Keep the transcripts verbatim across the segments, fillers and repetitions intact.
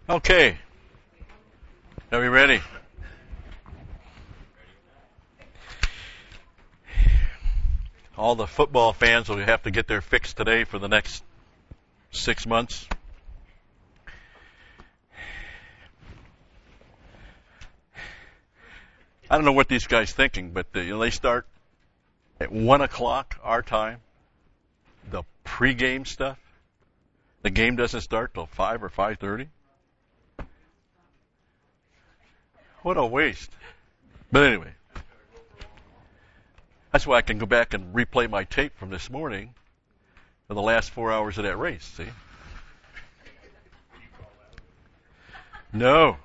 Okay. Are we ready? All the football fans will have to get their fix today for the next six months. I don't know what these guys thinking, but uh, you know, they start at one o'clock our time. The pregame stuff. The game doesn't start till five or five thirty. What a waste. But anyway, that's why I can go back and replay my tape from this morning for the last four hours of that race. See? No.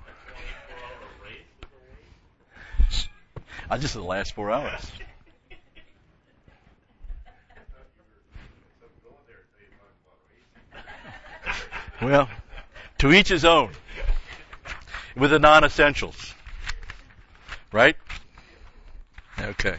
I just the last four hours. Well, to each his own. With the non-essentials. Right? Okay.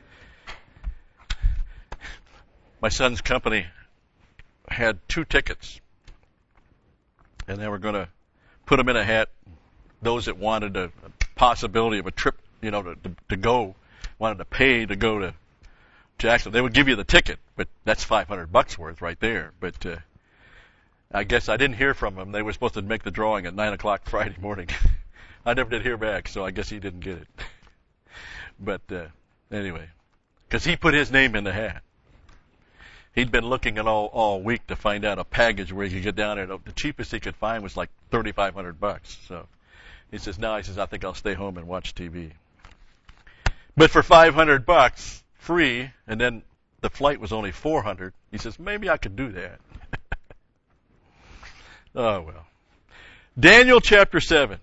My son's company had two tickets. And they were going to put them in a hat. Those that wanted a possibility of a trip, you know, to, to, to go, wanted to pay to go to Jackson. They would give you the ticket, but that's five hundred bucks worth right there. But uh, I guess I didn't hear from him. They were supposed to make the drawing at nine o'clock Friday morning. I never did hear back, so I guess he didn't get it. But uh, anyway, because he put his name in the hat. He'd been looking at all all week to find out a package where he could get down there. The cheapest he could find was like thirty-five hundred bucks. So he says, "No," he says, "I think I'll stay home and watch T V." But for five hundred bucks, free, and then the flight was only four hundred. He says, "Maybe I could do that." Oh well. Daniel chapter seven.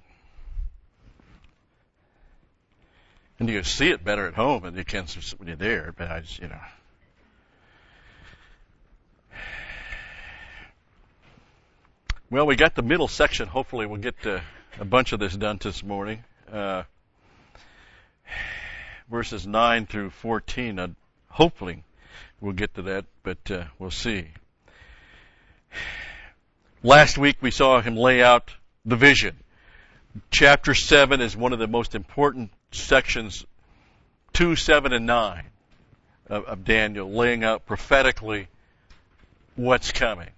And you can see it better at home than you can when you're there, but I just, you know. Well, we got the middle section. Hopefully we'll get uh, a bunch of this done this morning. Uh, verses nine through fourteen. Uh, hopefully we'll get to that, but uh, we'll see. Last week we saw him lay out the vision. Chapter seven is one of the most important sections, two, seven, and nine of, of Daniel, laying out prophetically what's coming.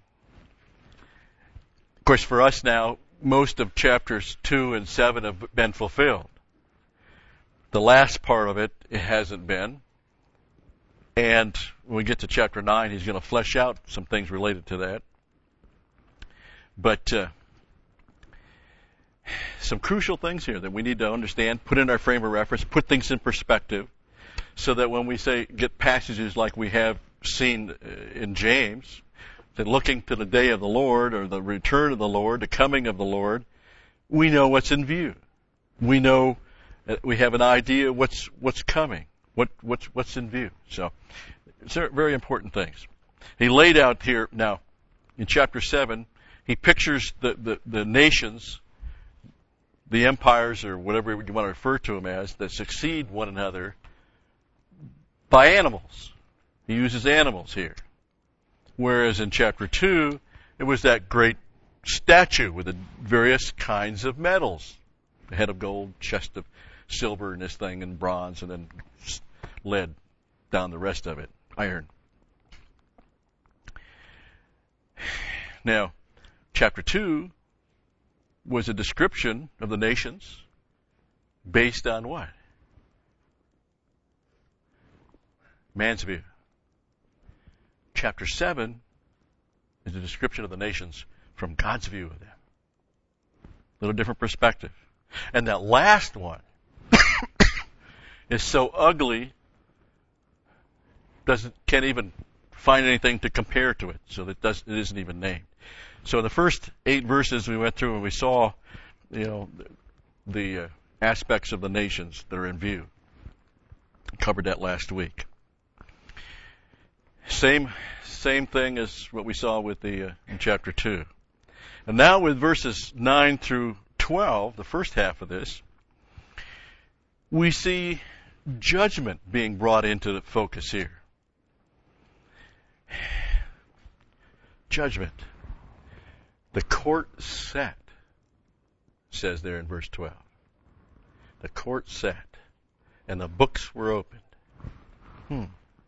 Of course, for us now, most of chapters two and seven have been fulfilled. The last part of it, it hasn't been. And when we get to chapter nine, he's going to flesh out some things related to that. But uh, some crucial things here that we need to understand, put in our frame of reference, put things in perspective, so that when we say get passages like we have seen in James, that looking to the day of the Lord or the return of the Lord, the coming of the Lord, we know what's in view. We know, we have an idea what's what's coming, what what's what's in view. So, it's very important things. He laid out here now in chapter seven. He pictures the the, the nations, the empires, or whatever you want to refer to them as, that succeed one another by animals. He uses animals here. Whereas in chapter two, it was that great statue with the various kinds of metals. The head of gold, chest of silver, and this thing, and bronze, and then lead down the rest of it. Iron. Now, chapter two was a description of the nations based on what? Man's view. Chapter seven is a description of the nations from God's view of them. A little different perspective. And that last one is so ugly, doesn't can't even find anything to compare to it, so that does, it isn't even named. So the first eight verses we went through and we saw, you know, the, the uh, aspects of the nations that are in view. Covered that last week. Same same thing as what we saw with the uh, in chapter two. And now with verses nine through twelve, the first half of this, we see judgment being brought into the focus here. Judgment. The court set. says there in verse twelve. The court sat, and the books were opened. Hmm.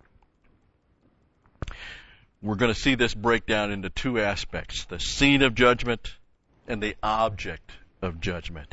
We're going to see this break down into two aspects, the scene of judgment and the object of judgment.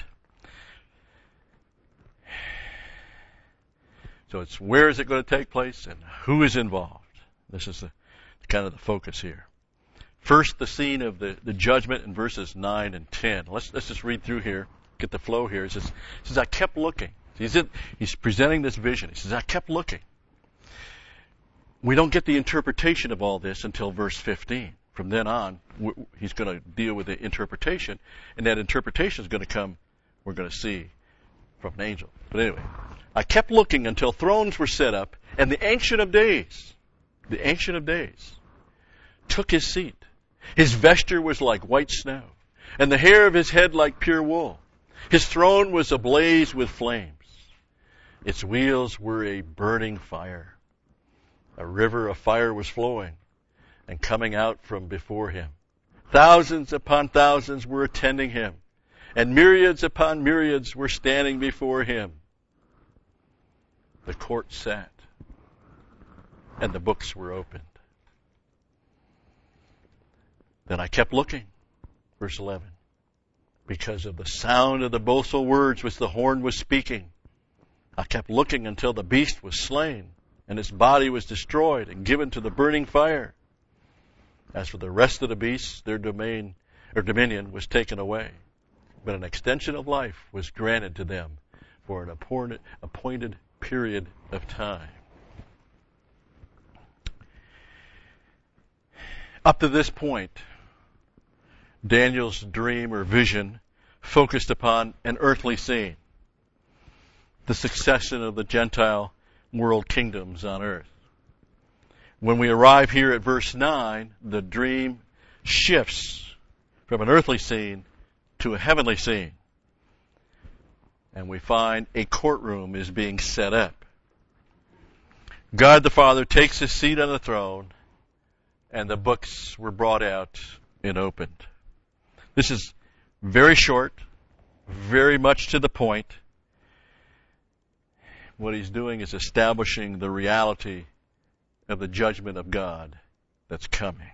So it's where is it going to take place and who is involved. This is the, kind of the focus here. First, the scene of the, the judgment in verses nine and ten. Let's, let's just read through here, get the flow here. It says, it says I kept looking. He's, in, he's presenting this vision. He says, I kept looking. We don't get the interpretation of all this until verse fifteen. From then on, he's going to deal with the interpretation, and that interpretation is going to come, we're going to see, from an angel. But anyway, I kept looking until thrones were set up, and the Ancient of Days, the Ancient of Days, took his seat. His vesture was like white snow, and the hair of his head like pure wool. His throne was ablaze with flames. Its wheels were a burning fire. A river of fire was flowing and coming out from before him. Thousands upon thousands were attending him, and myriads upon myriads were standing before him. The court sat, and the books were opened. Then I kept looking, verse eleven, because of the sound of the boastful words which the horn was speaking. I kept looking until the beast was slain, and its body was destroyed and given to the burning fire. As for the rest of the beasts, their domain or dominion was taken away, but an extension of life was granted to them for an appointed, appointed period of time. Up to this point, Daniel's dream or vision focused upon an earthly scene, the succession of the Gentile world kingdoms on earth. When we arrive here at verse nine, the dream shifts from an earthly scene to a heavenly scene. And we find a courtroom is being set up. God the Father takes his seat on the throne, and the books were brought out and opened. This is very short, very much to the point. What he's doing is establishing the reality of the judgment of God that's coming.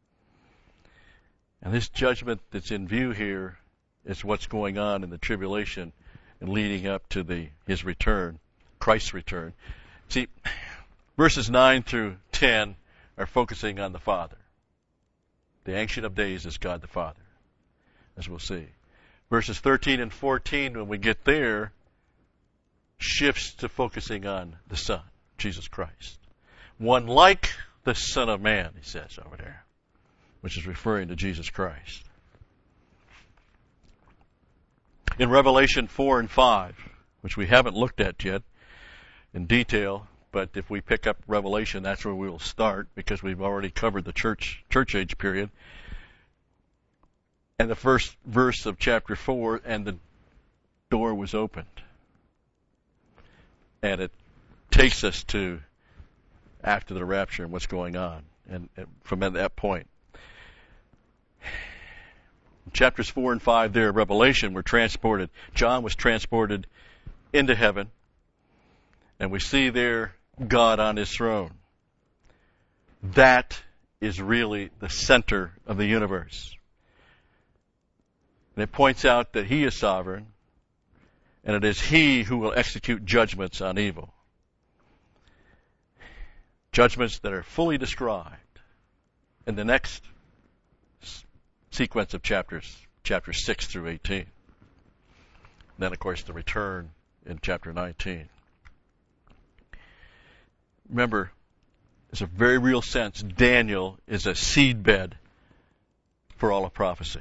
And this judgment that's in view here is what's going on in the tribulation and leading up to the his return, Christ's return. See, verses nine through ten are focusing on the Father. The Ancient of Days is God the Father, as we'll see. Verses thirteen and fourteen, when we get there, shifts to focusing on the Son, Jesus Christ. One like the Son of Man, he says over there, which is referring to Jesus Christ. In Revelation four and five, which we haven't looked at yet in detail, but if we pick up Revelation, that's where we will start, because we've already covered the church church age period. And the first verse of chapter four, and the door was opened. And it takes us to after the rapture and what's going on, and, and from that point. Chapters four and five there, Revelation, were transported. John was transported into heaven, and we see there God on his throne. That is really the center of the universe. And it points out that he is sovereign, and it is he who will execute judgments on evil. Judgments that are fully described in the next sequence of chapters, chapters six through eighteen. Then, of course, the return in chapter nineteen. Remember, there's a very real sense, Daniel is a seedbed for all of prophecy.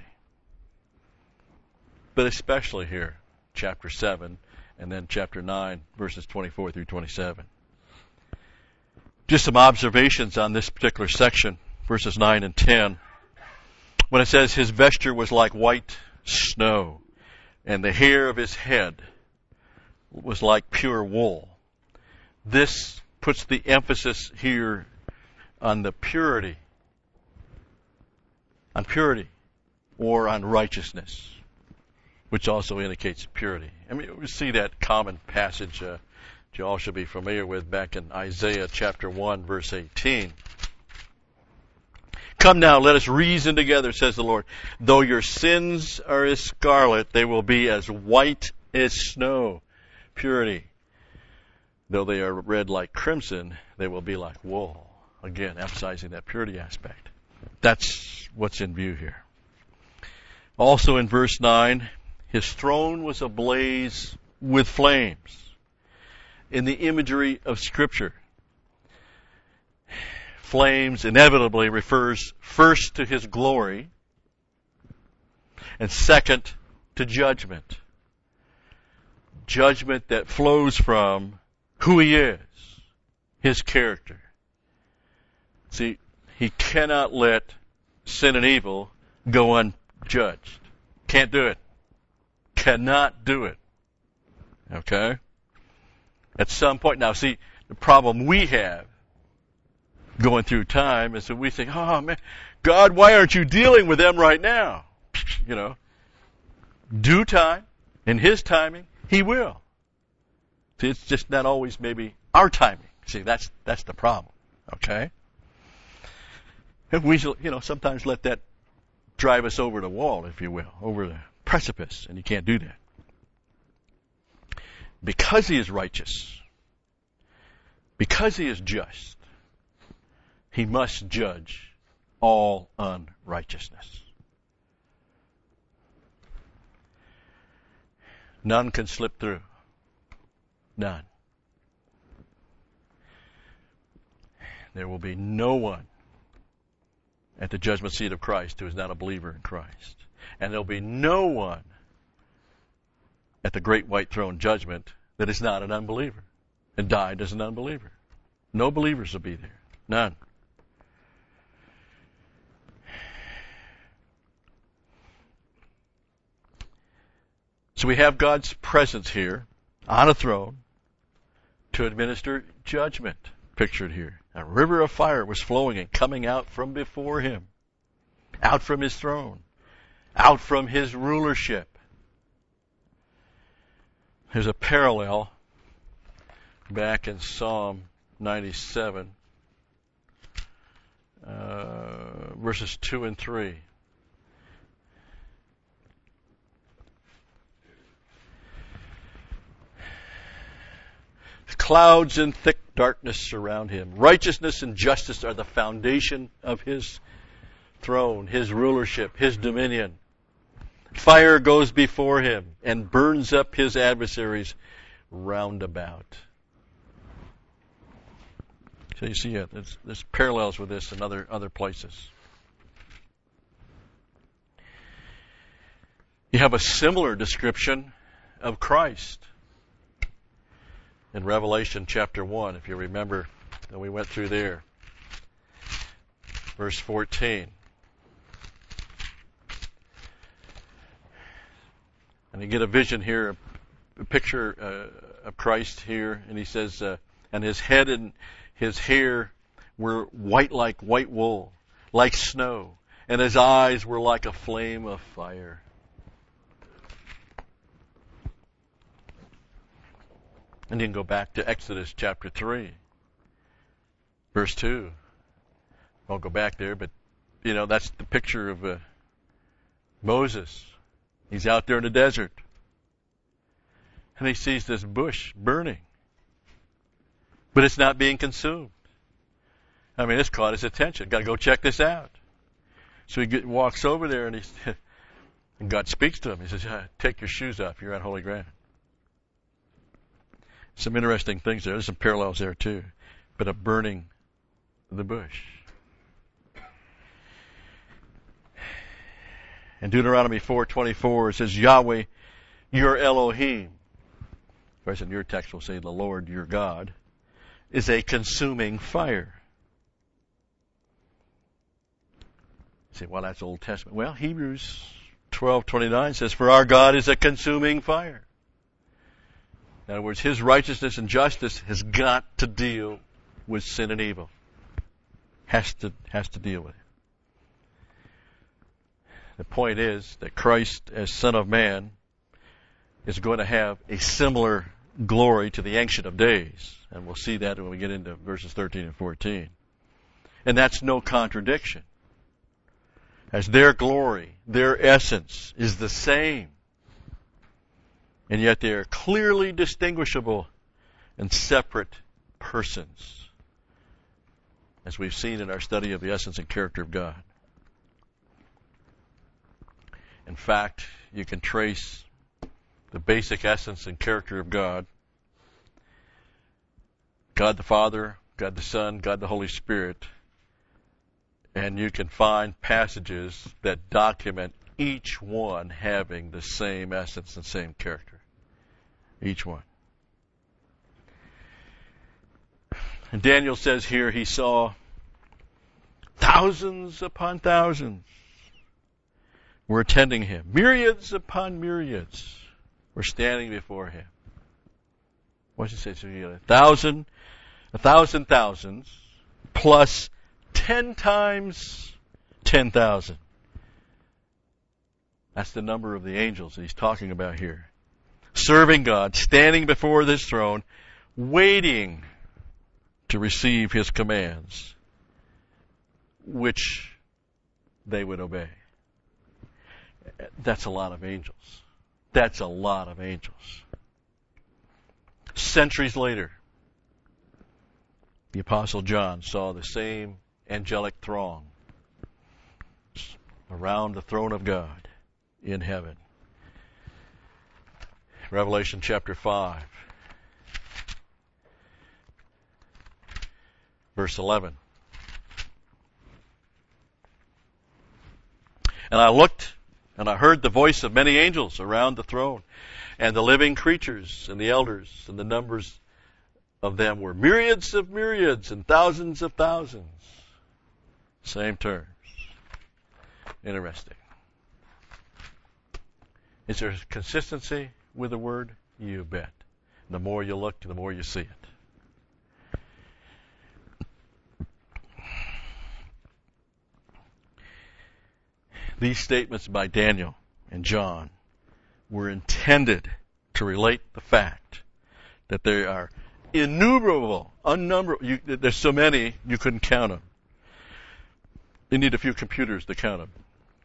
But especially here, chapter seven, and then chapter nine, verses twenty-four through twenty-seven. Just some observations on this particular section, verses nine and ten. When it says his vesture was like white snow, and the hair of his head was like pure wool. This puts the emphasis here on the purity, on purity, or on righteousness. which also indicates purity. I mean, we see that common passage uh, that you all should be familiar with back in Isaiah chapter one, verse eighteen. Come now, let us reason together, says the Lord. Though your sins are as scarlet, they will be as white as snow. Purity. Though they are red like crimson, they will be like wool. Again, emphasizing that purity aspect. That's what's in view here. Also in verse nine, his throne was ablaze with flames. In the imagery of Scripture, flames inevitably refers first to his glory and second to judgment. Judgment that flows from who he is, his character. See, he cannot let sin and evil go unjudged. Can't do it. Cannot do it. Okay? At some point, now see, the problem we have going through time is that we think, oh man, God, why aren't you dealing with them right now? You know, due time, in his timing, he will. See, it's just not always maybe our timing. See, that's, that's the problem. Okay? And we, you know, sometimes let that drive us over the wall, if you will, over the precipice, and you can't do that. Because he is righteous, because he is just, he must judge all unrighteousness. None can slip through. None. There will be no one at the judgment seat of Christ who is not a believer in Christ. And there will be no one at the great white throne judgment that is not an unbeliever and died as an unbeliever. No believers will be there. None. So we have God's presence here on a throne to administer judgment, pictured here. A river of fire was flowing and coming out from before him, out from his throne, out from his rulership. There's a parallel back in Psalm ninety-seven, uh, verses two and three. Clouds and thick darkness surround him. Righteousness and justice are the foundation of his throne, his rulership, his dominion. Fire goes before him and burns up his adversaries round about. So you see, it. There's, there's parallels with this in other, other places. You have a similar description of Christ in Revelation chapter one, if you remember, that we went through there. Verse fourteen. And you get a vision here, a picture uh, of Christ here, and he says, uh, and his head and his hair were white like white wool, like snow, and his eyes were like a flame of fire. And you can go back to Exodus chapter three, verse two. I won't go back there, but, you know, that's the picture of uh, Moses. He's out there in the desert. And he sees this bush burning. But it's not being consumed. I mean, it's caught his attention. Got to go check this out. So he get, walks over there, and, he, and God speaks to him. He says, take your shoes off. You're on holy ground. Some interesting things there. There's some parallels there too. But of burning the bush. In Deuteronomy four twenty-four, it says, Yahweh, your Elohim. Of course, in your text will say, the Lord, your God, is a consuming fire. You say, well, that's Old Testament. Well, Hebrews twelve twenty-nine says, for our God is a consuming fire. In other words, his righteousness and justice has got to deal with sin and evil. Has to, has to deal with it. The point is that Christ, as Son of Man, is going to have a similar glory to the Ancient of Days. And we'll see that when we get into verses thirteen and fourteen. And that's no contradiction, as their glory, their essence is the same. And yet they are clearly distinguishable and separate persons, as we've seen in our study of the essence and character of God. In fact, you can trace the basic essence and character of God, God the Father, God the Son, God the Holy Spirit, and you can find passages that document each one having the same essence and same character. Each one. And Daniel says here he saw thousands upon thousands were attending him. Myriads upon myriads were standing before him. What does it say? So you got a thousand, a thousand thousands, plus ten times ten thousand. That's the number of the angels that he's talking about here. Serving God, standing before this throne, waiting to receive his commands, which they would obey. That's a lot of angels. That's a lot of angels. Centuries later, the Apostle John saw the same angelic throng around the throne of God in heaven. Revelation chapter five, verse eleven. And I looked, and I heard the voice of many angels around the throne, and the living creatures, and the elders, and the numbers of them were myriads of myriads, and thousands of thousands. Same terms. Interesting. Is there consistency with the word? You bet. The more you look, the more you see it. These statements by Daniel and John were intended to relate the fact that there are innumerable, unnumberable, you, there's so many you couldn't count them. You need a few computers to count them.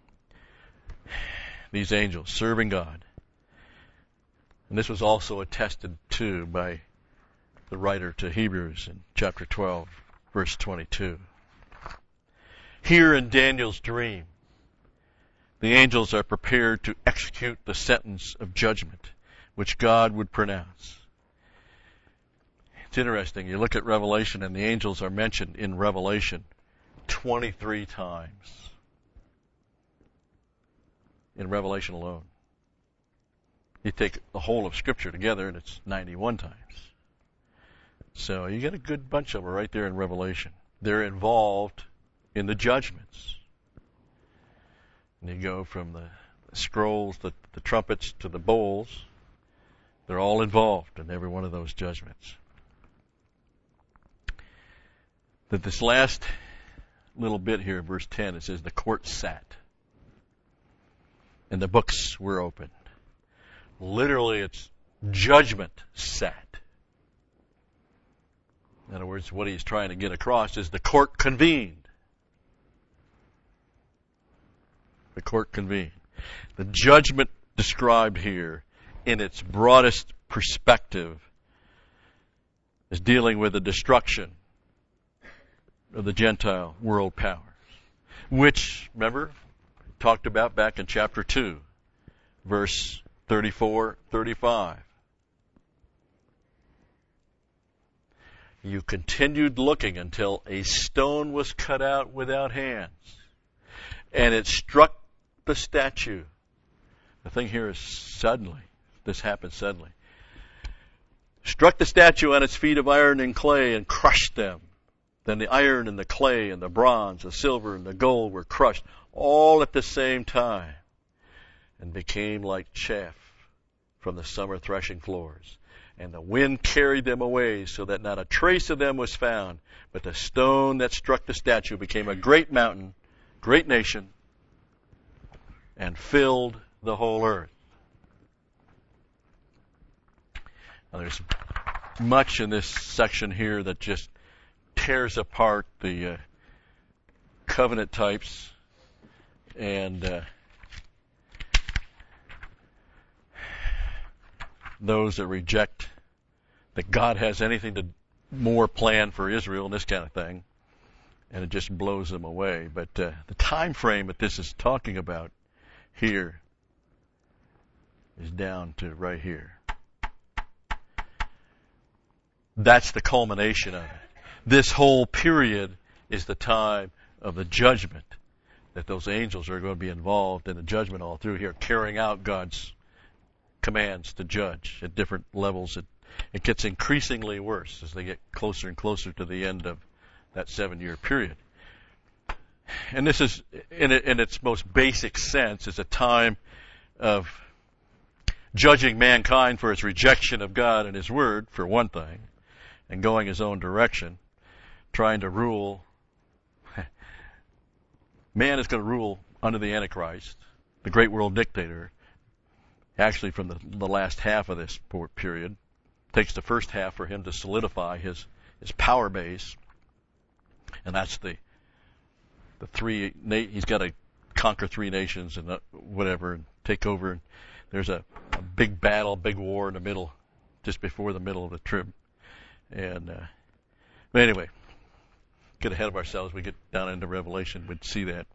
These angels serving God. And this was also attested to by the writer to Hebrews in chapter twelve, verse twenty-two. Here in Daniel's dream, the angels are prepared to execute the sentence of judgment which God would pronounce. It's interesting. You look at Revelation, and the angels are mentioned in Revelation twenty-three times. In Revelation alone. You take the whole of Scripture together, and it's ninety-one times. So you get a good bunch of them right there in Revelation. They're involved in the judgments. And you go from the scrolls, the, the trumpets, to the bowls. They're all involved in every one of those judgments. That this last little bit here, verse ten, it says, the court sat, and the books were opened. Literally, it's judgment sat. In other words, what he's trying to get across is the court convened. The court convened. The judgment described here, in its broadest perspective, is dealing with the destruction of the Gentile world powers, which, remember, talked about back in chapter two, verse thirty-four, thirty-five. You continued looking until a stone was cut out without hands, and it struck the statue. The thing here is suddenly. This happened suddenly. Struck the statue on its feet of iron and clay and crushed them. Then the iron and the clay and the bronze, the silver and the gold were crushed all at the same time and became like chaff from the summer threshing floors. And the wind carried them away so that not a trace of them was found. But the stone that struck the statue became a great mountain, great nation, and filled the whole earth. Uh, there's much in this section here that just tears apart the uh, covenant types and uh, those that reject that God has anything to more planned for Israel and this kind of thing, and it just blows them away. But uh, the time frame that this is talking about here is down to right here. That's the culmination of it. This whole period is the time of the judgment, that those angels are going to be involved in the judgment all through here, carrying out God's commands to judge at different levels. It, it gets increasingly worse as they get closer and closer to the end of that seven-year period. And this is, in, it, in its most basic sense, is a time of judging mankind for its rejection of God and His Word, for one thing, and going his own direction, trying to rule. Man is going to rule under the Antichrist, the great world dictator, actually from the, the last half of this period. It takes the first half for him to solidify his, his power base, and that's the the three, he's got to conquer three nations and whatever, and take over. And there's a, a big battle, big war in the middle, just before the middle of the trib. And, uh, but anyway, get ahead of ourselves. We get down into Revelation, we'd see that.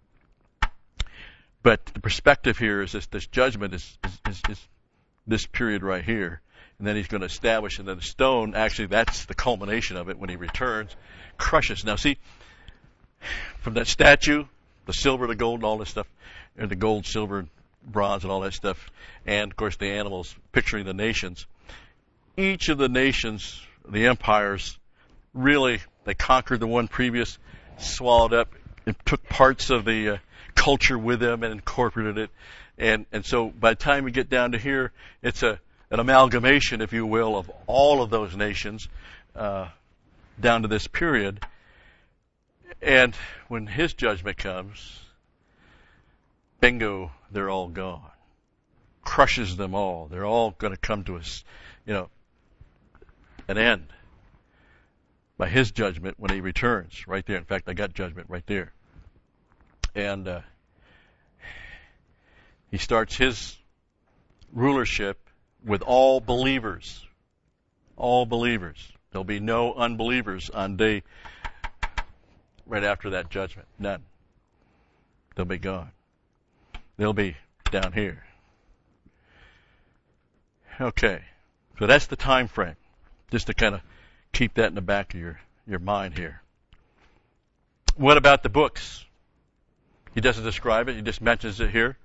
But the perspective here is this, this judgment is, is, is, is this period right here. And then he's going to establish, and then the stone, actually that's the culmination of it when he returns, crushes. Now see, from that statue, the silver, the gold, and all this stuff, and the gold, silver, bronze, and all that stuff, and of course the animals picturing the nations, each of the nations, the empires, really, they conquered the one previous, swallowed up, and took parts of the uh, culture with them and incorporated it. And, and so by the time we get down to here, it's a an amalgamation, if you will, of all of those nations uh, down to this period. And when his judgment comes, bingo, they're all gone. Crushes them all. They're all going to come to us, you know, an end by his judgment when he returns, right there. In fact, I got judgment right there. And uh, he starts his rulership with all believers. All believers. There'll be no unbelievers on day right after that judgment. None. They'll be gone. They'll be down here. Okay. So that's the time frame. Just to kind of keep that in the back of your, your mind here. What about the books? He doesn't describe it. He just mentions it here.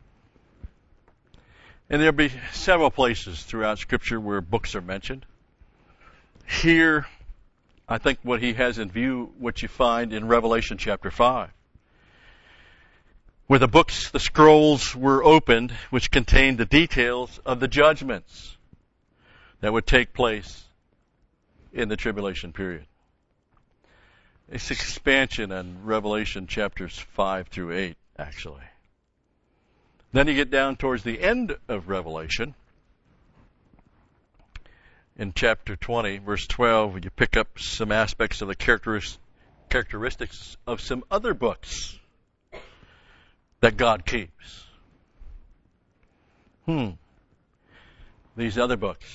And there'll be several places throughout Scripture where books are mentioned. Here, I think what he has in view, what you find in Revelation chapter five, where the books, the scrolls were opened, which contained the details of the judgments that would take place in the tribulation period. It's expansion on Revelation chapters five through eight, actually. Then you get down towards the end of Revelation. In chapter twenty, verse twelve, you pick up some aspects of the characteristics of some other books that God keeps. Hmm. These other books.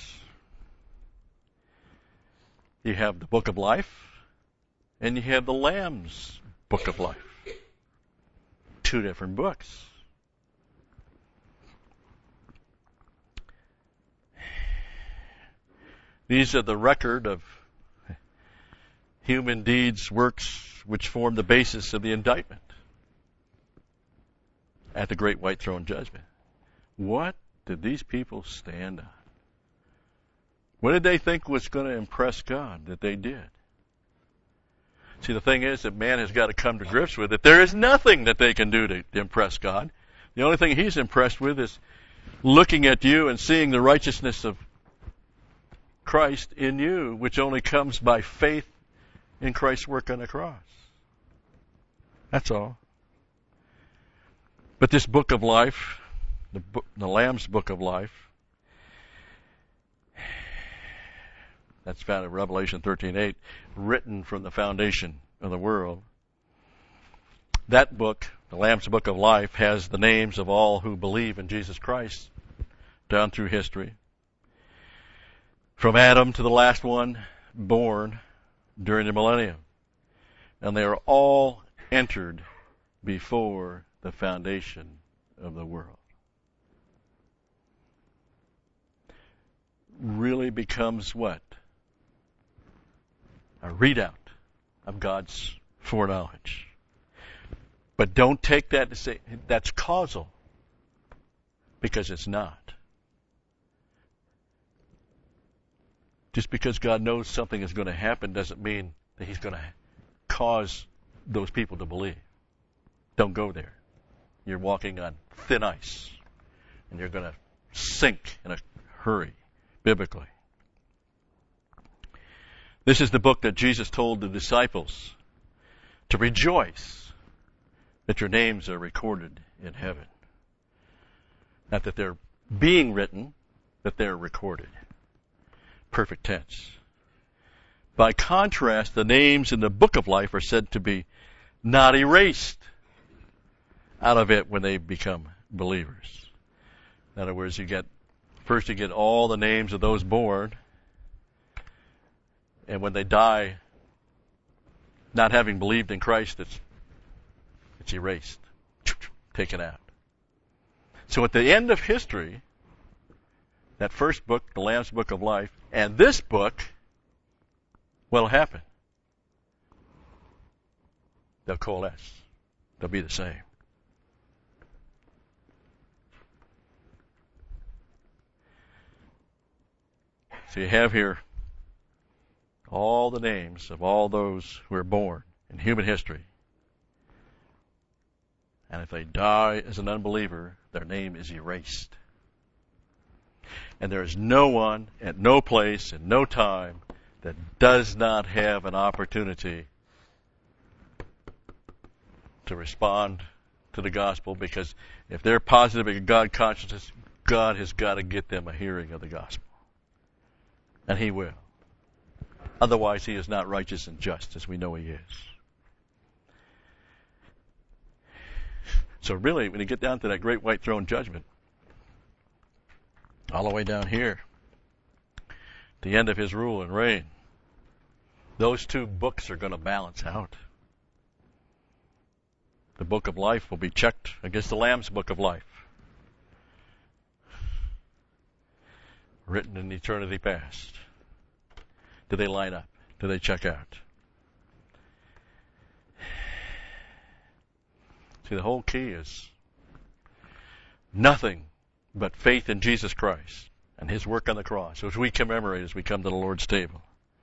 You have the Book of Life, and you have the Lamb's Book of Life. Two different books. These are the record of human deeds, works, which form the basis of the indictment at the great white throne judgment. What did these people stand on? What did they think was going to impress God that they did? See, the thing is that man has got to come to grips with that there is nothing that they can do to, to impress God. The only thing he's impressed with is looking at you and seeing the righteousness of Christ in you, which only comes by faith in Christ's work on the cross. That's all. But this book of life, the, book, the Lamb's Book of Life, That's found in Revelation thirteen eight, written from the foundation of the world. That book, the Lamb's Book of Life, has the names of all who believe in Jesus Christ down through history. From Adam to the last one born during the millennium. And they are all entered before the foundation of the world. Really becomes what? A readout of God's foreknowledge. But don't take that to say that's causal, because it's not. Just because God knows something is going to happen doesn't mean that He's going to cause those people to believe. Don't go there. You're walking on thin ice, and you're going to sink in a hurry, biblically. This is the book that Jesus told the disciples to rejoice that your names are recorded in heaven. Not that they're being written, but they're recorded. Perfect tense. By contrast, the names in the book of life are said to be not erased out of it when they become believers. In other words, you get, first you get all the names of those born, and when they die, not having believed in Christ, it's, it's erased, taken out. So at the end of history, that first book, the Lamb's Book of Life, and this book, what'll happen? They'll coalesce. They'll be the same. So you have here all the names of all those who are born in human history. And if they die as an unbeliever, their name is erased. And there is no one at no place in no time that does not have an opportunity to respond to the gospel, because if they're positive in God consciousness, God has got to get them a hearing of the gospel. And He will. Otherwise, He is not righteous and just, as we know He is. So really, when you get down to that great white throne judgment, all the way down here, the end of His rule and reign, those two books are going to balance out. The book of life will be checked against the Lamb's Book of Life, written in eternity past. Do they line up? Do they check out? See, the whole key is nothing but faith in Jesus Christ and His work on the cross, which we commemorate as we come to the Lord's table.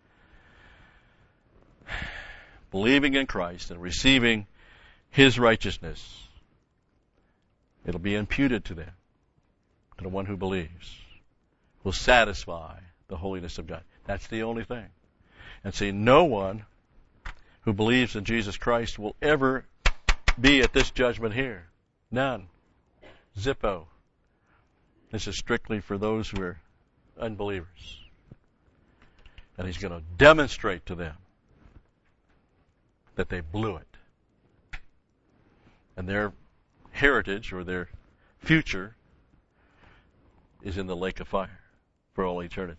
Believing in Christ and receiving His righteousness, it'll be imputed to them, to the one who believes, will satisfy the holiness of God. That's the only thing. And see, no one who believes in Jesus Christ will ever be at this judgment here. None. Zippo. This is strictly for those who are unbelievers. And He's going to demonstrate to them that they blew it. And their heritage or their future is in the lake of fire for all eternity.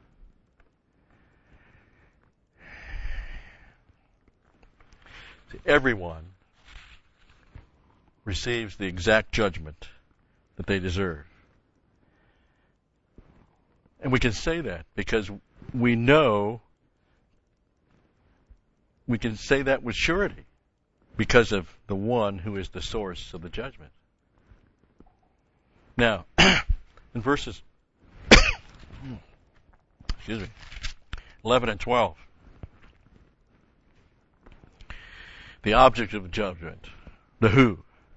See, everyone receives the exact judgment that they deserve. And we can say that because we know, we can say that with surety because of the one who is the source of the judgment. Now, in verses excuse me, eleven and twelve, the object of judgment, the who.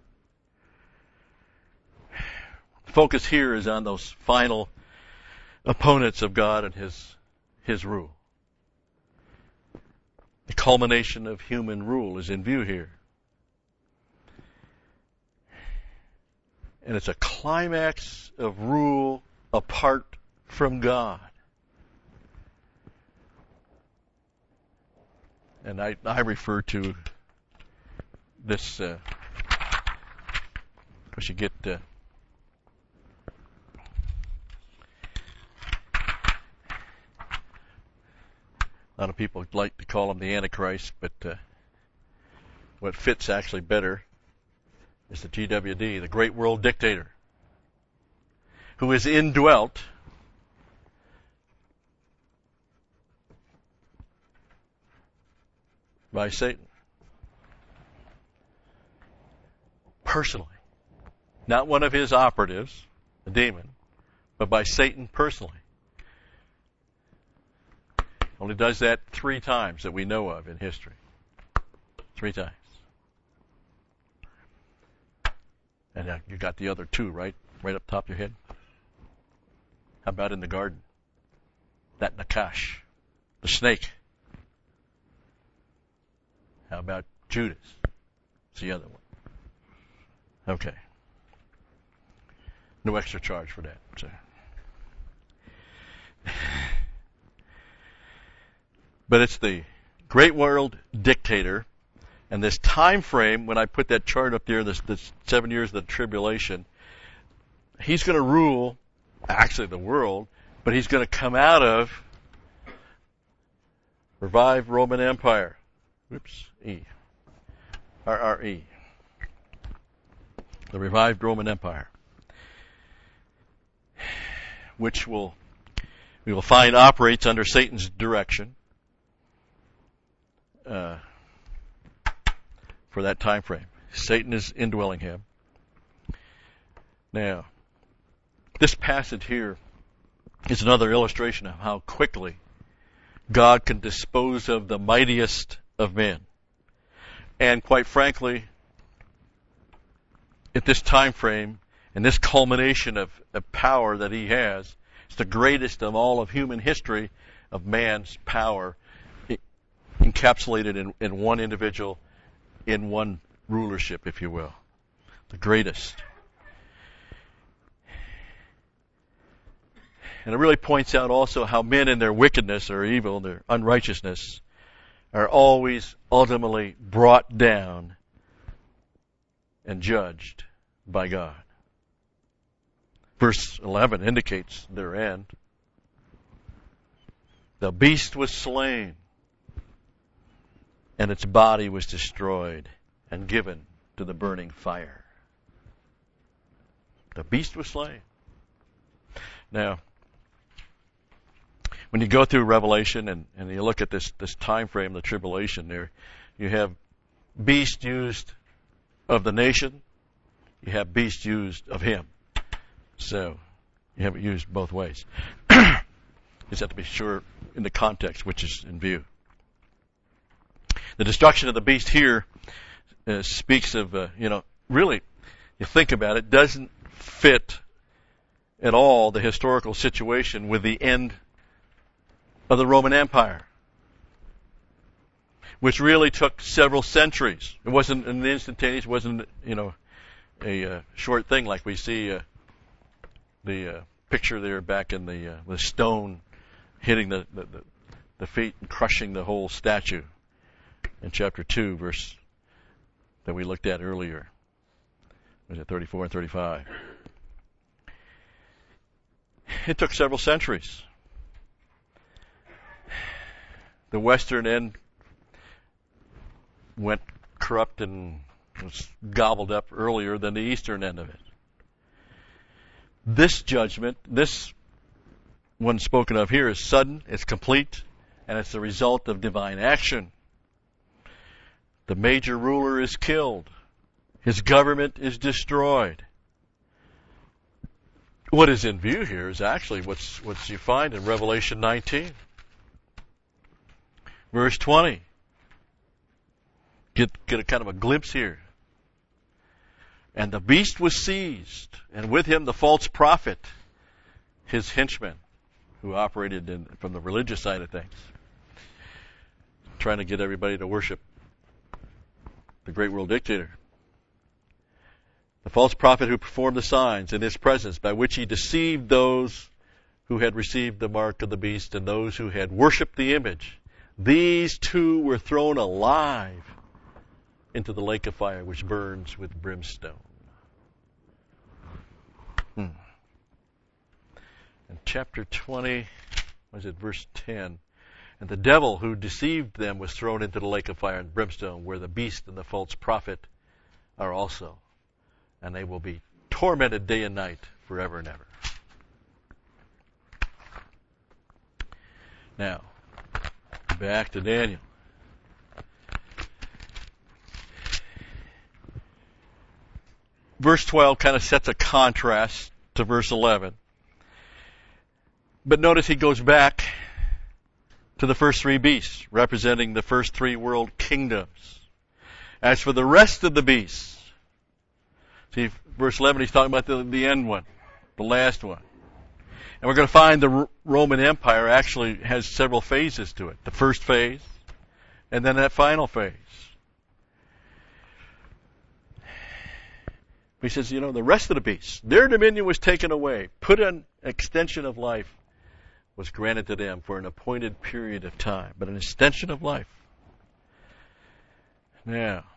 The focus here is on those final opponents of God and His His rule. The culmination of human rule is in view here. And it's a climax of rule apart from God. and I, I refer to this, uh, because you get, uh, a lot of people like to call him the Antichrist, but uh, what fits actually better is the G W D, the Great World Dictator, who is indwelt by Satan. Personally. Not one of his operatives, a demon, but by Satan personally. Only does that three times that we know of in history. Three times. And uh, you got the other two, right? Right up top of your head. How about in the garden? That Nakash, the snake. How about Judas? It's the other one. Okay. No extra charge for that. So. But it's the Great World Dictator, and this time frame, when I put that chart up there, this, this seven years of the tribulation, he's going to rule, actually the world, but he's going to come out of revived Roman Empire. Oops, E. R R E. The revived Roman Empire. Which will, we will find operates under Satan's direction. Uh, for that time frame. Satan is indwelling him. Now, this passage here is another illustration of how quickly God can dispose of the mightiest of men. And quite frankly, at this time frame, and this culmination of, of power that he has, it's the greatest of all of human history of man's power, encapsulated in, in one individual, in one rulership, if you will. The greatest. And it really points out also how men in their wickedness or evil, their unrighteousness, are always ultimately brought down and judged by God. Verse eleven indicates their end. The beast was slain, and its body was destroyed and given to the burning fire. The beast was slain. Now, when you go through Revelation and, and you look at this, this time frame, the tribulation there, you have beast used of the nation, you have beast used of him. So, you have it used both ways. You just have to be sure in the context which is in view. The destruction of the beast here uh, speaks of, uh, you know, really, you think about it, doesn't fit at all the historical situation with the end of the Roman Empire, which really took several centuries. It wasn't an instantaneous, it wasn't, you know, a uh, short thing like we see uh, the uh, picture there back in the, uh, the stone hitting the, the, the, the feet and crushing the whole statue in chapter two, verse that we looked at earlier. Was it thirty-four and thirty-five? It took several centuries. The western end went corrupt and was gobbled up earlier than the eastern end of it. This judgment, this one spoken of here, is sudden, it's complete, and it's the result of divine action. The major ruler is killed. His government is destroyed. What is in view here is actually what's what you find in Revelation nineteen. Verse twenty. Get, get a kind of a glimpse here. And the beast was seized, and with him the false prophet, his henchman, who operated in, from the religious side of things, trying to get everybody to worship the great world dictator. The false prophet who performed the signs in his presence, by which he deceived those who had received the mark of the beast and those who had worshipped the image These two were thrown alive into the lake of fire, which burns with brimstone. Hmm. In chapter twenty, was it verse ten? And the devil who deceived them was thrown into the lake of fire and brimstone, where the beast and the false prophet are also. And they will be tormented day and night forever and ever. Now, back to Daniel. Verse twelve kind of sets a contrast to verse eleven. But notice he goes back to the first three beasts, representing the first three world kingdoms. As for the rest of the beasts, see, verse eleven, he's talking about the, the end one, the last one. And we're going to find the R- Roman Empire actually has several phases to it. The first phase, and then that final phase. He says, you know, the rest of the beasts, their dominion was taken away. Put an extension of life was granted to them for an appointed period of time. But an extension of life. Now,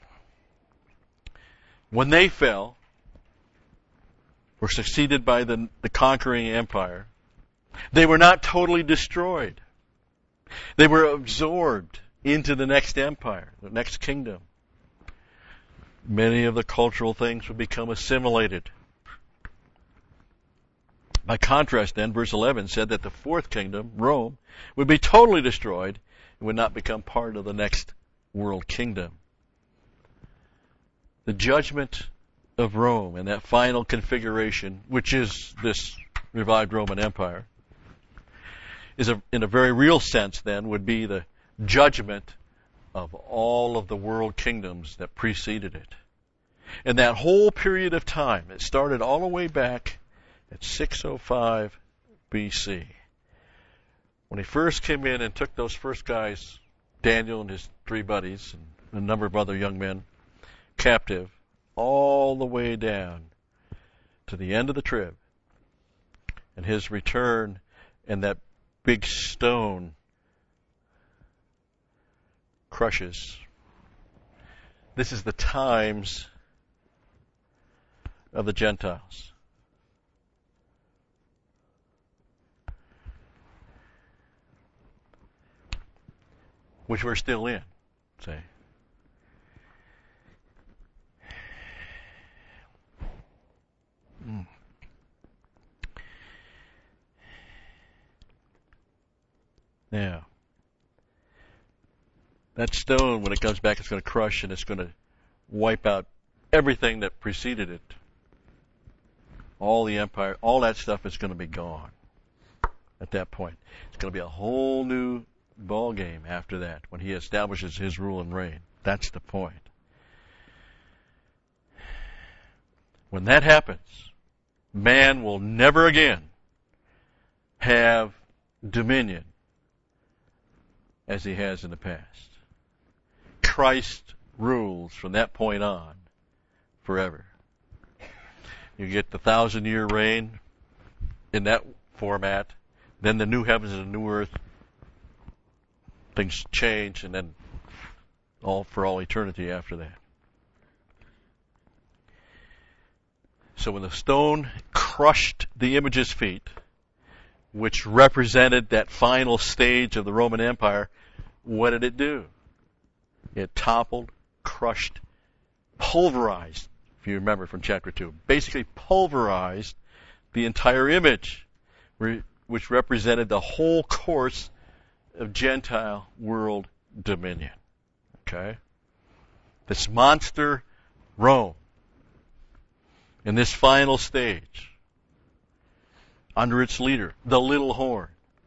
when they fell, were succeeded by the, the conquering empire, they were not totally destroyed. They were absorbed into the next empire, the next kingdom. Many of the cultural things would become assimilated. By contrast, then, verse eleven said that the fourth kingdom, Rome, would be totally destroyed and would not become part of the next world kingdom. The judgment of Rome and that final configuration, which is this revived Roman Empire, is a, in a very real sense, then, would be the judgment of all of the world kingdoms that preceded it. And that whole period of time, it started all the way back at six oh five B C. When he first came in and took those first guys, Daniel and his three buddies, and a number of other young men, captive, all the way down to the end of the trib, and his return, and that big stone crushes. This is the times of the Gentiles. Which we're still in, say. Mm. Now, that stone, when it comes back, it's going to crush and it's going to wipe out everything that preceded it. All the empire, all that stuff is going to be gone at that point. It's going to be a whole new ball game after that, when he establishes his rule and reign. That's the point. When that happens, man will never again have dominion as he has in the past. Christ rules from that point on forever. You get the thousand year reign in that format, then the new heavens and the new earth, things change, and then all for all eternity after that. So when the stone crushed the image's feet, which represented that final stage of the Roman Empire, what did it do? It toppled, crushed, pulverized, if you remember from chapter two, basically pulverized the entire image, which represented the whole course of Gentile world dominion. Okay? This monster Rome, in this final stage, under its leader, the little horn,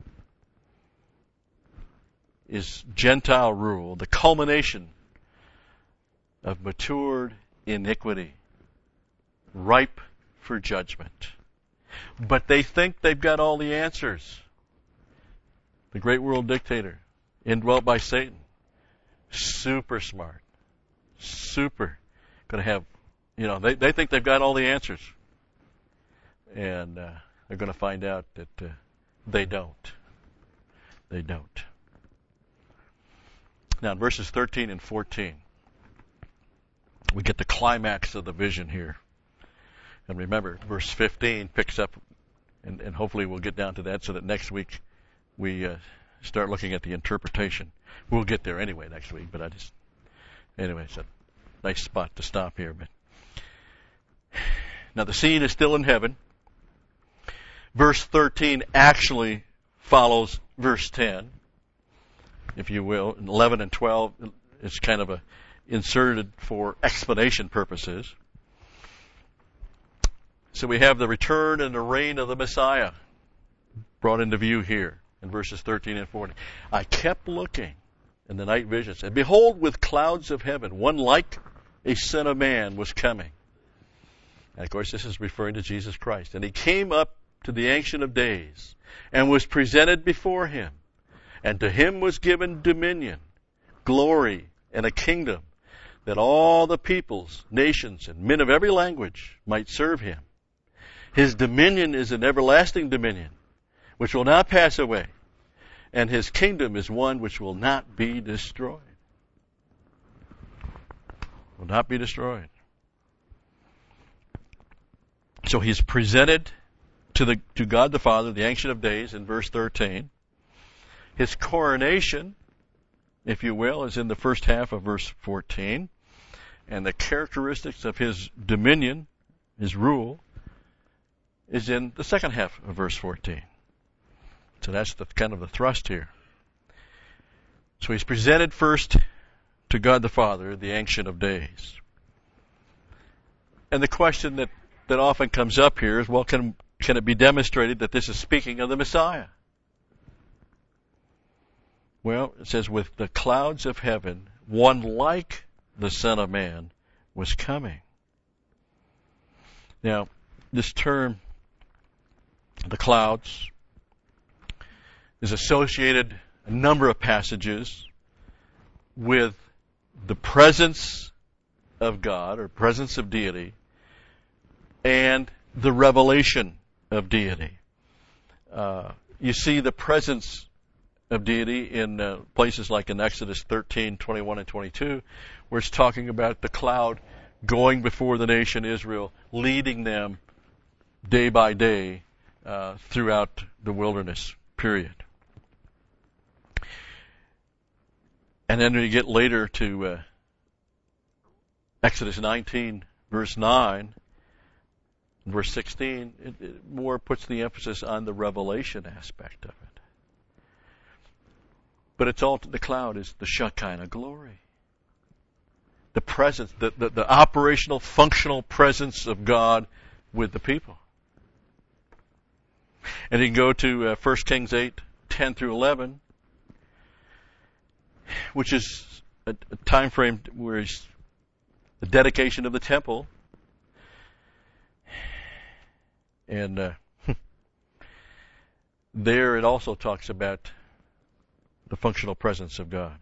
is Gentile rule, the culmination of matured iniquity, ripe for judgment. But they think they've got all the answers. The great world dictator, indwelt by Satan, super smart, super going to have, you know, they, they think they've got all the answers. And uh, they're going to find out that uh, they don't. They don't. Now, in verses thirteen and fourteen, we get the climax of the vision here. And remember, verse fifteen picks up, and, and hopefully we'll get down to that so that next week we uh, start looking at the interpretation. We'll get there anyway next week, but I just, anyway, it's a nice spot to stop here. But now the scene is still in heaven. Verse thirteen actually follows verse ten, if you will. And eleven and twelve is kind of a inserted for explanation purposes. So we have the return and the reign of the Messiah brought into view here in verses thirteen and fourteen. I kept looking in the night visions, and behold, with clouds of heaven, one like a son of man was coming. And of course, this is referring to Jesus Christ. And he came up to the Ancient of Days and was presented before him. And to him was given dominion, glory, and a kingdom, that all the peoples, nations, and men of every language might serve him. His dominion is an everlasting dominion, which will not pass away, and his kingdom is one which will not be destroyed. Will not be destroyed. So he's presented to the to God the Father, the Ancient of Days, in verse thirteen. His coronation, if you will, is in the first half of verse fourteen. And the characteristics of his dominion, his rule, is in the second half of verse fourteen. So that's the kind of the thrust here. So he's presented first to God the Father, the Ancient of Days. And the question that, that often comes up here is, well, can, can it be demonstrated that this is speaking of the Messiah? Well, it says, with the clouds of heaven, one like the Son of Man was coming. Now, this term, the clouds, is associated a number of passages with the presence of God, or presence of deity, and the revelation of deity. Uh, you see the presence of deity in uh, places like in Exodus thirteen, twenty-one, and twenty-two, where it's talking about the cloud going before the nation Israel, leading them day by day uh, throughout the wilderness period. And then we get later to uh, Exodus nineteen, verse nine, verse sixteen, it, it more puts the emphasis on the revelation aspect of it. But it's all, the cloud is the Shekinah glory. The presence, the, the, the operational, functional presence of God with the people. And you can go to uh, First Kings eight, ten through eleven, which is a, a time frame where it's the dedication of the temple. And uh, there it also talks about the functional presence of God.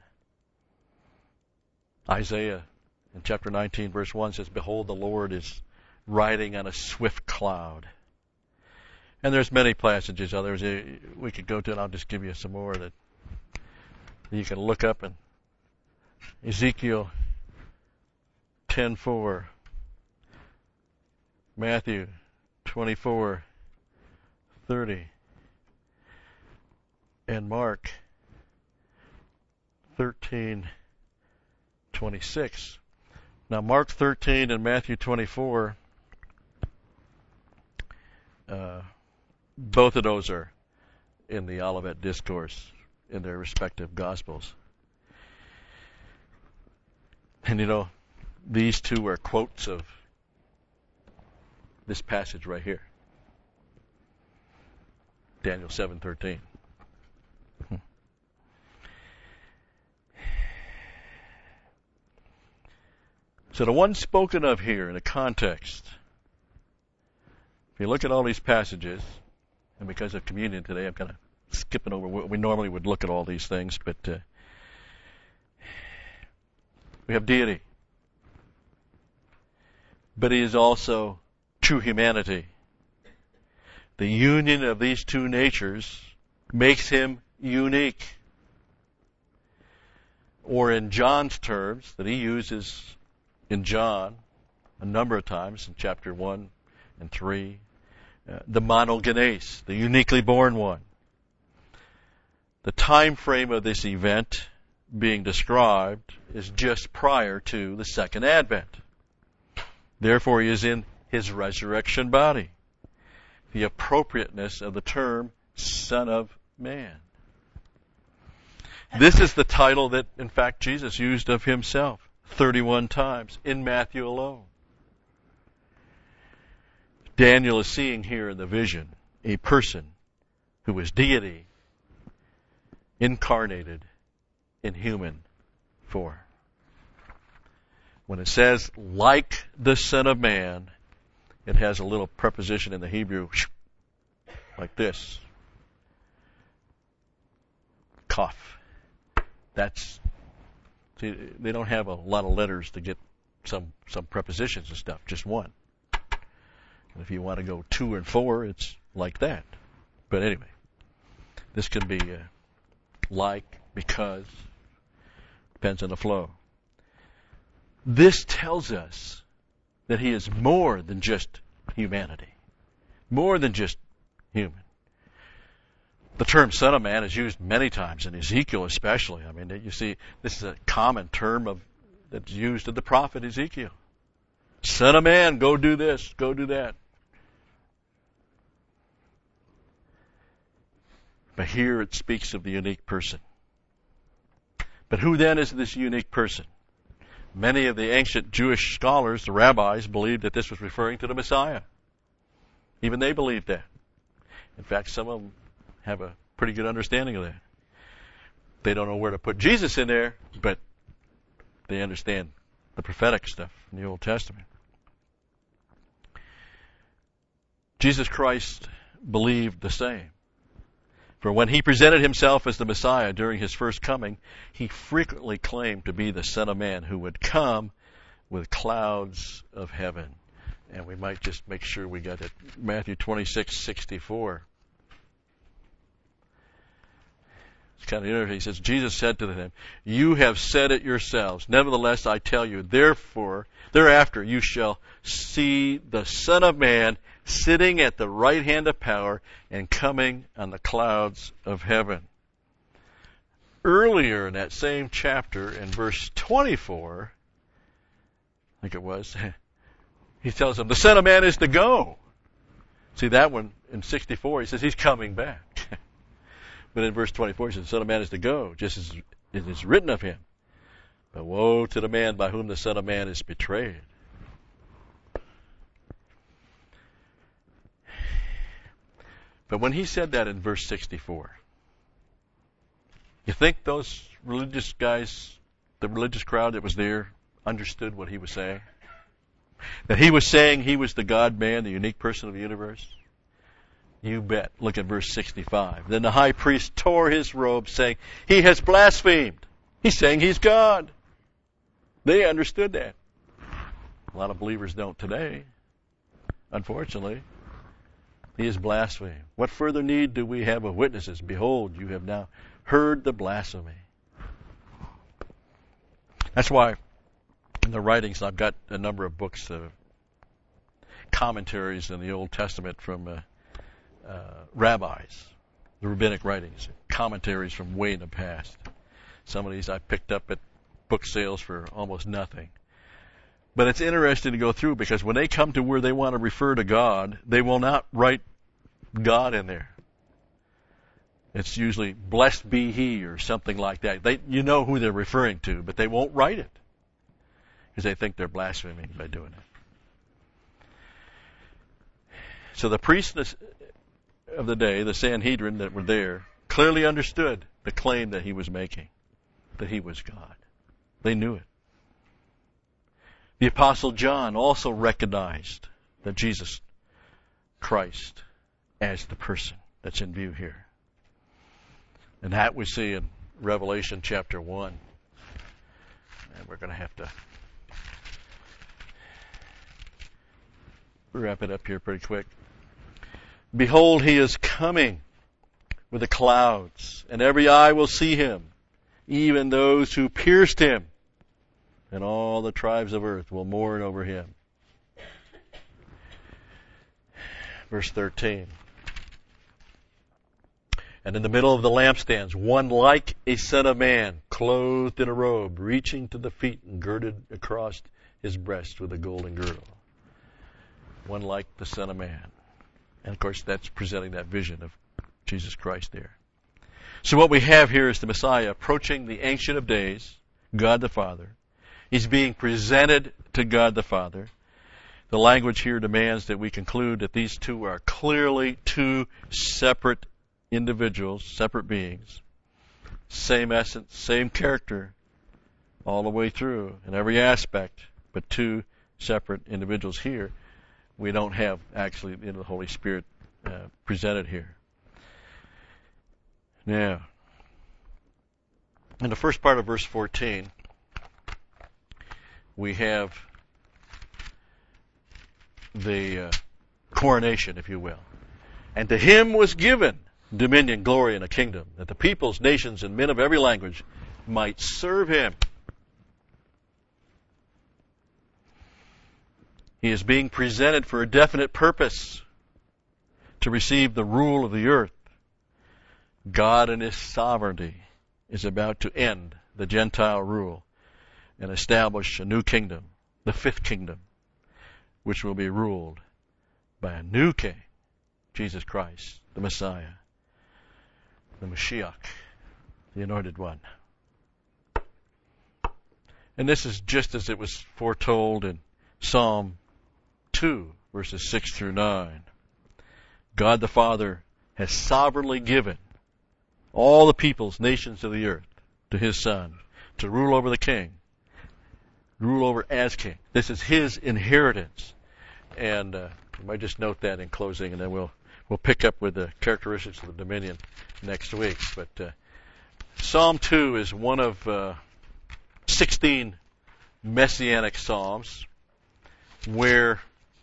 Isaiah in chapter nineteen, verse one says, behold, the Lord is riding on a swift cloud. And there's many passages, others we could go to, and I'll just give you some more that you can look up in Ezekiel ten four, Matthew twenty-four thirty, and Mark thirteen twenty-six. Now, Mark thirteen and Matthew twenty-four, uh, both of those are in the Olivet Discourse in their respective Gospels. And you know, these two are quotes of this passage right here. Daniel seven thirteen. So the one spoken of here in the context, if you look at all these passages, and because of communion today, I'm kind of skipping over. We normally would look at all these things, but uh, we have deity. But he is also true humanity. The union of these two natures makes him unique. or in John's terms that he uses in John a number of times in chapter one and three, uh, the monogenes, the uniquely born one. The time frame of this event being described is just prior to the second advent. Therefore, he is in his resurrection body. The appropriateness of the term Son of Man. This is the title that, in fact, Jesus used of himself thirty-one times in Matthew alone. Daniel is seeing here in the vision a person who is deity incarnated in human form. When it says, like the Son of Man, it has a little preposition in the Hebrew, like this. Kaf. That's, see, they don't have a lot of letters to get some, some prepositions and stuff, just one. And if you want to go two and four, it's like that. But anyway, this can be uh, like, because, depends on the flow. This tells us that he is more than just humanity, more than just human. The term Son of Man is used many times in Ezekiel especially. I mean, you see, this is a common term of that's used of the prophet Ezekiel. Son of Man, go do this, go do that. But here it speaks of the unique person. But who then is this unique person? Many of the ancient Jewish scholars, the rabbis, believed that this was referring to the Messiah. Even they believed that. In fact, some of them have a pretty good understanding of that. They don't know where to put Jesus in there, but they understand the prophetic stuff in the Old Testament. Jesus Christ believed the same. For when he presented himself as the Messiah during his first coming, he frequently claimed to be the Son of Man who would come with clouds of heaven. And we might just make sure we got it. Matthew twenty-six sixty-four. It's kind of interesting. He says, Jesus said to them, "You have said it yourselves. Nevertheless, I tell you, therefore, thereafter you shall see the Son of Man sitting at the right hand of power and coming on the clouds of heaven." Earlier in that same chapter, in verse twenty-four, I think it was, he tells them, the Son of Man is to go. See, that one in sixty-four, he says he's coming back. But in verse twenty-four, he says, the Son of Man is to go, just as it is written of him. But woe to the man by whom the Son of Man is betrayed. But when he said that in verse sixty-four, you think those religious guys, the religious crowd that was there, understood what he was saying? That he was saying he was the God-man, the unique person of the universe? You bet. Look at verse sixty-five. Then the high priest tore his robe, saying, "He has blasphemed." He's saying he's God. They understood that. A lot of believers don't today, unfortunately. He is blasphemed. What further need do we have of witnesses? Behold, you have now heard the blasphemy. That's why in the writings, I've got a number of books, uh, commentaries in the Old Testament from uh, uh, rabbis, the rabbinic writings, commentaries from way in the past. Some of these I picked up at book sales for almost nothing. But it's interesting to go through, because when they come to where they want to refer to God, they will not write God in there. It's usually blessed be he or something like that. They, you know who they're referring to, but they won't write it because they think they're blaspheming by doing it. So the priests of the day, the Sanhedrin that were there, clearly understood the claim that he was making, that he was God. They knew it. The Apostle John also recognized that Jesus Christ as the person that's in view here. And that we see in Revelation chapter one. And we're going to have to wrap it up here pretty quick. Behold, he is coming with the clouds, and every eye will see him, even those who pierced him, and all the tribes of earth will mourn over him. Verse thirteen. And in the middle of the lampstands, one like a son of man, clothed in a robe, reaching to the feet and girded across his breast with a golden girdle. One like the Son of Man. And of course, that's presenting that vision of Jesus Christ there. So what we have here is the Messiah approaching the Ancient of Days, God the Father. He's being presented to God the Father. The language here demands that we conclude that these two are clearly two separate individuals, separate beings. Same essence, same character, all the way through in every aspect, but two separate individuals here. We don't have actually the Holy Spirit uh, presented here. Now, in the first part of verse fourteen, we have the uh, coronation, if you will. And to him was given dominion, glory, and a kingdom, that the peoples, nations, and men of every language might serve him. He is being presented for a definite purpose, to receive the rule of the earth. God in his sovereignty is about to end the Gentile rule and establish a new kingdom, the fifth kingdom, which will be ruled by a new king, Jesus Christ, the Messiah, the Mashiach, the Anointed One. And this is just as it was foretold in Psalm two, verses six through nine. God the Father has sovereignly given all the peoples, nations of the earth to his Son to rule over the king, rule over as king. This is his inheritance. And uh, I might just note that in closing, and then we'll we'll pick up with the characteristics of the dominion next week. But uh, Psalm two is one of uh, sixteen messianic psalms where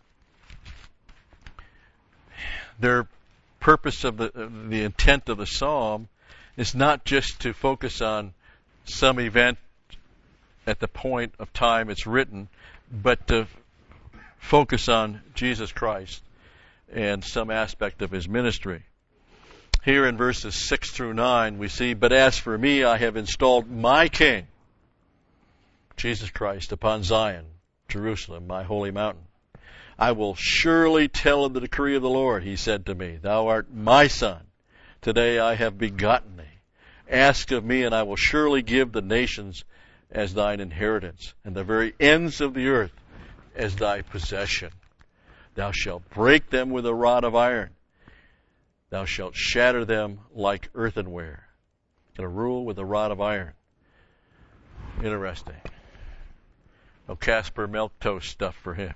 their purpose of the uh, the intent of the psalm is not just to focus on some event at the point of time it's written, but to focus on Jesus Christ and some aspect of his ministry. Here in verses six through nine we see, "But as for me, I have installed my king, Jesus Christ, upon Zion, Jerusalem, my holy mountain. I will surely tell of the decree of the Lord. He said to me, Thou art my son. Today I have begotten thee. Ask of me, and I will surely give the nations as thine inheritance, and the very ends of the earth as thy possession. Thou shalt break them with a rod of iron. Thou shalt shatter them like earthenware." Going to rule with a rod of iron. Interesting. No Casper milk toast stuff for him.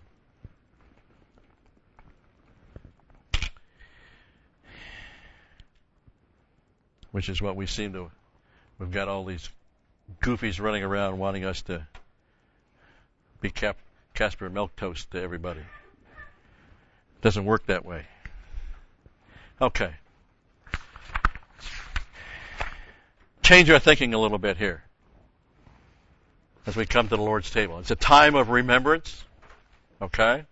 Which is what we seem to, we've got all these goofies running around wanting us to be Cap, Casper milk toast to everybody. Doesn't work that way. Okay. Change our thinking a little bit here as we come to the Lord's table. It's a time of remembrance. Okay?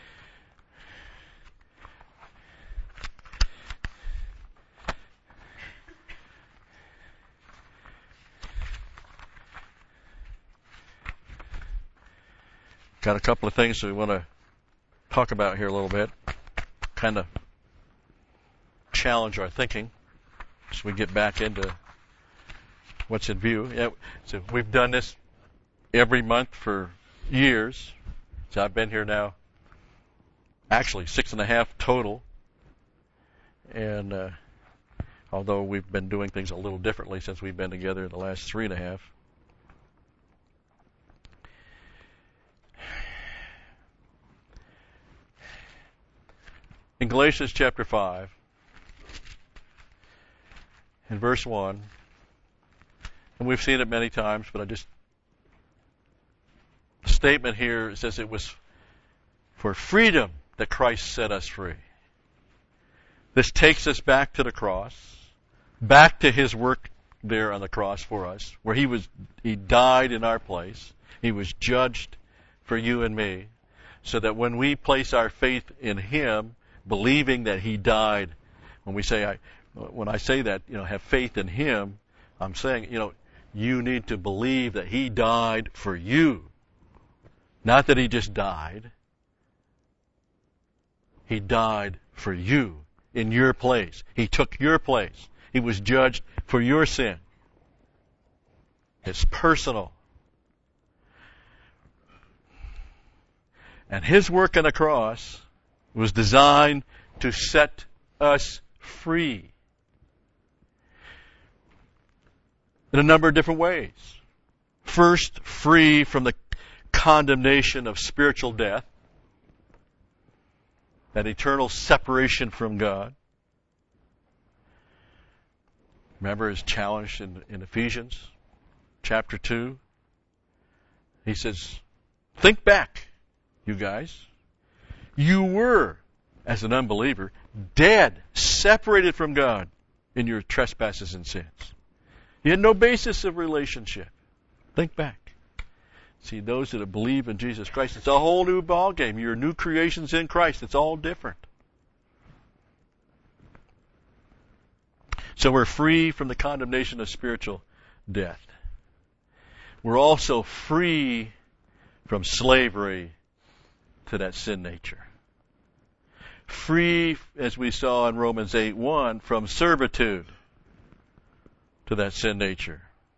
Got a couple of things we want to talk about here a little bit. Kind of challenge our thinking as we get back into what's in view. Yeah, so we've done this every month for years. So I've been here now, actually six and a half total. And uh, although we've been doing things a little differently since we've been together the last three and a half. In Galatians chapter five, in verse one, and we've seen it many times, but I just, the statement here says it was for freedom that Christ set us free. This takes us back to the cross, back to his work there on the cross for us, where he was, he died in our place. He was judged for you and me, so that when we place our faith in him, believing that he died, when we say, I, when I say that, you know, have faith in him, I'm saying, you know, you need to believe that he died for you. Not that he just died. He died for you in your place. He took your place. He was judged for your sin. It's personal. And his work on the cross was designed to set us free in a number of different ways. First, free from the condemnation of spiritual death, that eternal separation from God. Remember his challenge in, in Ephesians chapter two? He says, think back, you guys. You were, as an unbeliever, dead, separated from God in your trespasses and sins. You had no basis of relationship. Think back. See, those that believe in Jesus Christ, it's a whole new ballgame. You're new creations in Christ. It's all different. So we're free from the condemnation of spiritual death. We're also free from slavery to that sin nature. Free, as we saw in Romans eight one, from servitude to that sin nature.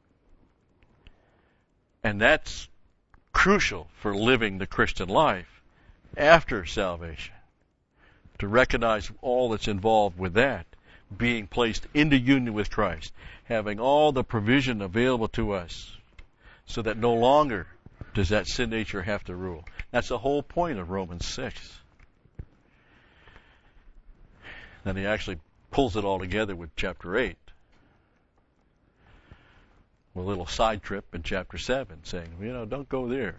And that's crucial for living the Christian life after salvation. To recognize all that's involved with that. Being placed into union with Christ. Having all the provision available to us. So that no longer does that sin nature have to rule. That's the whole point of Romans six. Then he actually pulls it all together with chapter eight. A little side trip in chapter seven, saying, you know, don't go there.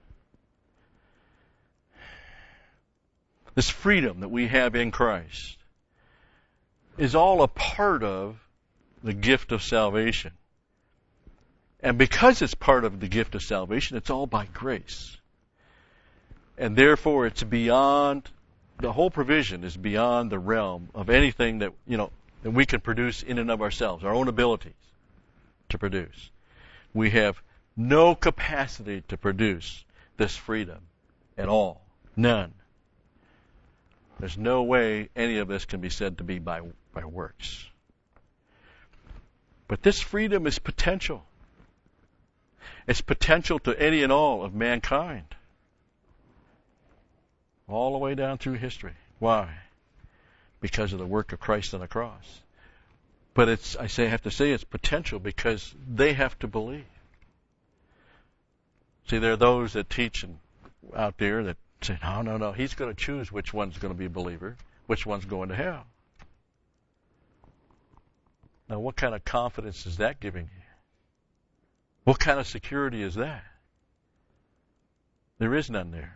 This freedom that we have in Christ is all a part of the gift of salvation. And because it's part of the gift of salvation, it's all by grace. And therefore it's beyond, the whole provision is beyond the realm of anything that, you know, that we can produce in and of ourselves, our own abilities to produce. We have no capacity to produce this freedom at all. None. There's no way any of this can be said to be by, by works. But this freedom is potential. It's potential to any and all of mankind. All the way down through history. Why? Because of the work of Christ on the cross. But it's, I say, I have to say it's potential because they have to believe. See, there are those that teach and, out there that say, no, no, no, he's going to choose which one's going to be a believer, which one's going to hell. Now, what kind of confidence is that giving you? What kind of security is that? There is none there.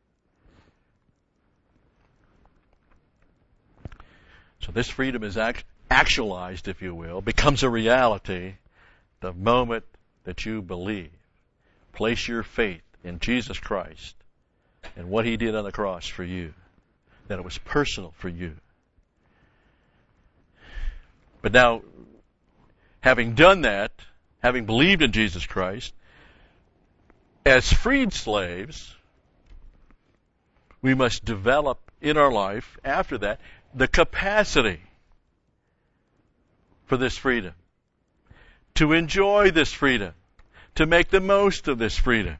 So this freedom is act- actualized, if you will, becomes a reality the moment that you believe. Place your faith in Jesus Christ and what he did on the cross for you. That it was personal for you. But now, having done that, having believed in Jesus Christ, as freed slaves, we must develop in our life, after that, the capacity for this freedom. To enjoy this freedom. To make the most of this freedom.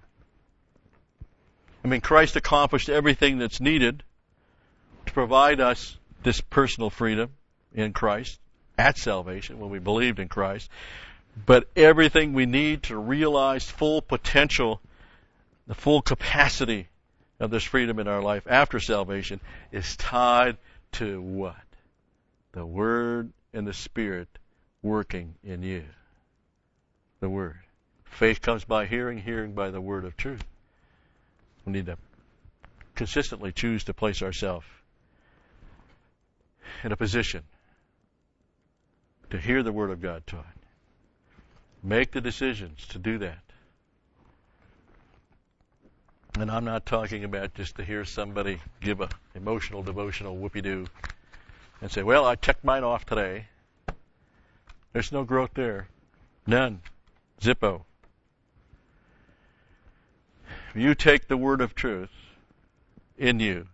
I mean, Christ accomplished everything that's needed to provide us this personal freedom in Christ at salvation when we believed in Christ. But everything we need to realize full potential, the full capacity of this freedom in our life after salvation is tied to what? The Word and the Spirit working in you. The Word. Faith comes by hearing, hearing by the word of truth. We need to consistently choose to place ourselves in a position to hear the Word of God taught Make the decisions to do that. And I'm not talking about just to hear somebody give a emotional, devotional whoopee-doo and say, well, I checked mine off today. There's no growth there. None. Zippo. If you take the word of truth in you,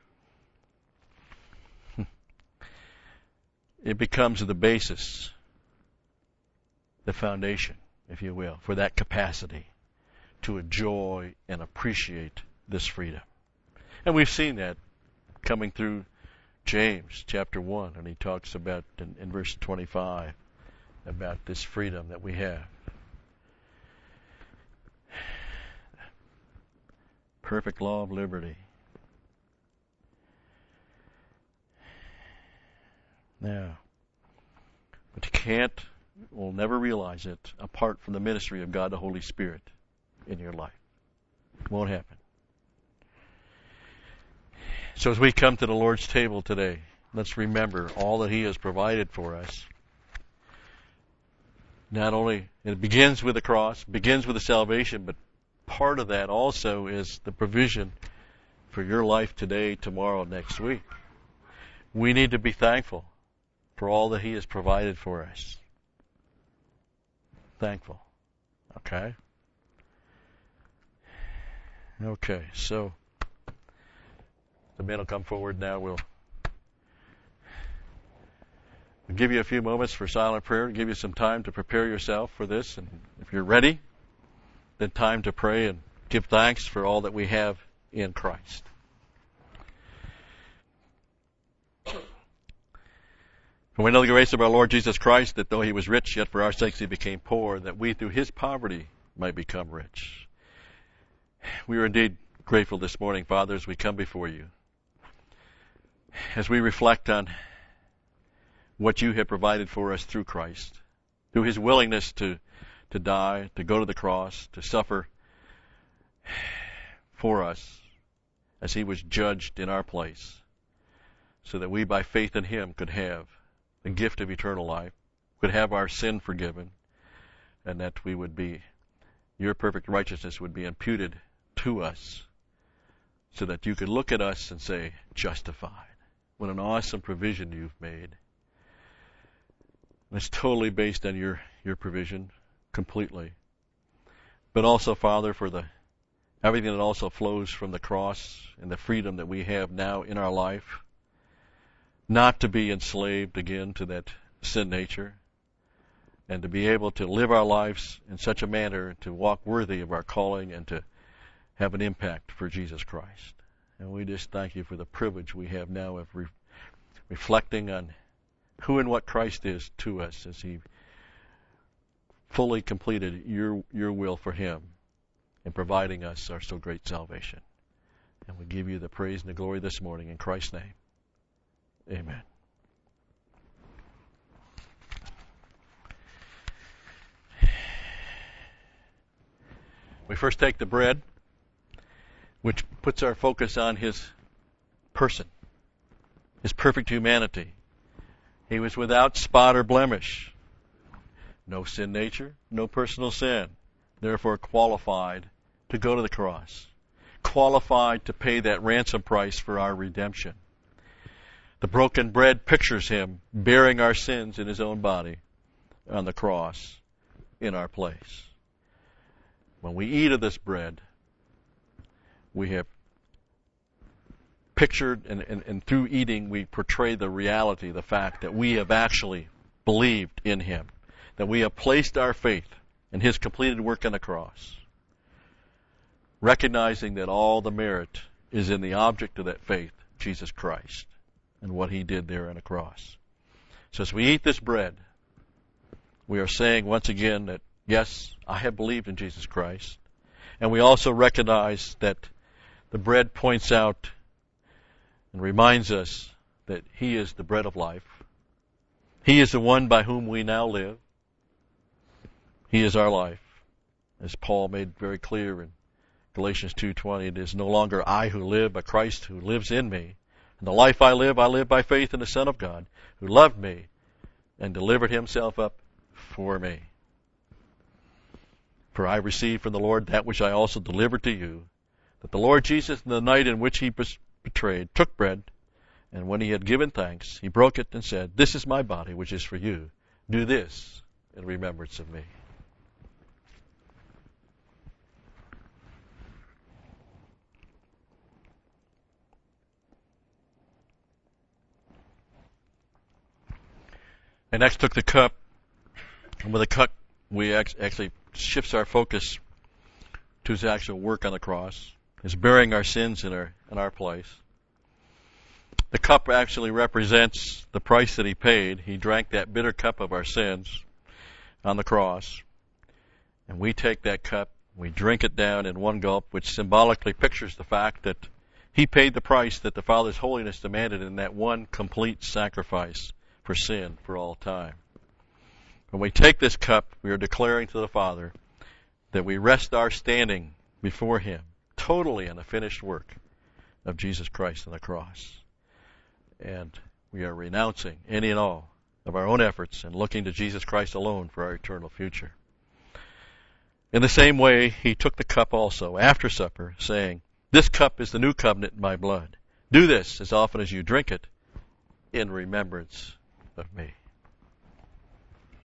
it becomes the basis, the foundation, if you will, for that capacity to enjoy and appreciate this freedom. And we've seen that coming through James chapter one, and he talks about in, in verse twenty-five about this freedom that we have. Perfect law of liberty. Now, but you can't, will never realize it apart from the ministry of God the Holy Spirit in your life. It won't happen. So as we come to the Lord's table today, let's remember all that He has provided for us. Not only, it begins with the cross, begins with the salvation, but part of that also is the provision for your life today, tomorrow, next week. We need to be thankful for all that He has provided for us. Thankful. Okay? Okay, so the men will come forward now. We'll, we'll give you a few moments for silent prayer, give you some time to prepare yourself for this. And if you're ready, then time to pray and give thanks for all that we have in Christ. For we know the grace of our Lord Jesus Christ, that though He was rich, yet for our sakes He became poor, that we through His poverty might become rich. We are indeed grateful this morning, Father, as we come before You, as we reflect on what You have provided for us through Christ, through His willingness to, to die, to go to the cross, to suffer for us as He was judged in our place, so that we by faith in Him could have the gift of eternal life, could have our sin forgiven, and that we would be, Your perfect righteousness would be imputed to us, so that You could look at us and say, justified. What an awesome provision You've made. And it's totally based on Your, your provision, completely. But also, Father, for the everything that also flows from the cross and the freedom that we have now in our life, not to be enslaved again to that sin nature, and to be able to live our lives in such a manner to walk worthy of our calling and to have an impact for Jesus Christ. And we just thank You for the privilege we have now of re- reflecting on who and what Christ is to us as He fully completed Your, your will for Him in providing us our so great salvation. And we give You the praise and the glory this morning in Christ's name. Amen. We first take the bread, which puts our focus on His person, His perfect humanity. He was without spot or blemish. No sin nature, no personal sin. Therefore qualified to go to the cross. Qualified to pay that ransom price for our redemption. The broken bread pictures Him bearing our sins in His own body on the cross in our place. When we eat of this bread, we have pictured, and, and, and through eating we portray the reality, the fact that we have actually believed in Him, that we have placed our faith in His completed work on the cross, recognizing that all the merit is in the object of that faith, Jesus Christ, and what He did there on the cross. So as we eat this bread, we are saying once again that, yes, I have believed in Jesus Christ. And we also recognize that the bread points out and reminds us that He is the bread of life. He is the one by whom we now live. He is our life. As Paul made very clear in Galatians two twenty, it is no longer I who live, but Christ who lives in me. And the life I live, I live by faith in the Son of God, who loved me and delivered Himself up for me. For I received from the Lord that which I also delivered to you, that the Lord Jesus, in the night in which he was betrayed, took bread, and when he had given thanks, he broke it and said, This is my body, which is for you. Do this in remembrance of me. And next took the cup, and with the cup we actually shifts our focus to his actual work on the cross, his bearing our sins in our in our place. The cup actually represents the price that he paid. He drank that bitter cup of our sins on the cross, and we take that cup, we drink it down in one gulp, which symbolically pictures the fact that he paid the price that the Father's holiness demanded in that one complete sacrifice for sin for all time. When we take this cup, we are declaring to the Father that we rest our standing before him totally in the finished work of Jesus Christ on the cross. And we are renouncing any and all of our own efforts and looking to Jesus Christ alone for our eternal future. In the same way, he took the cup also after supper, saying, This cup is the new covenant in my blood. Do this as often as you drink it in remembrance of me.